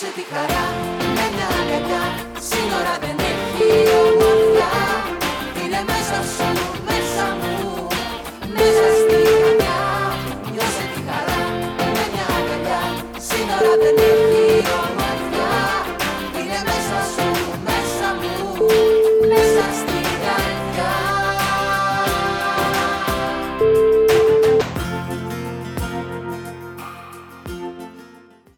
τη χαρά με μια αγκαλιά. Σύνορα δεν έχει ομορφιά. Είναι μέσα σου, μέσα μου, μέσα στη καρδιά. Νιώσε τη χαρά με μια αγκαλιά. Σύνορα δεν έχει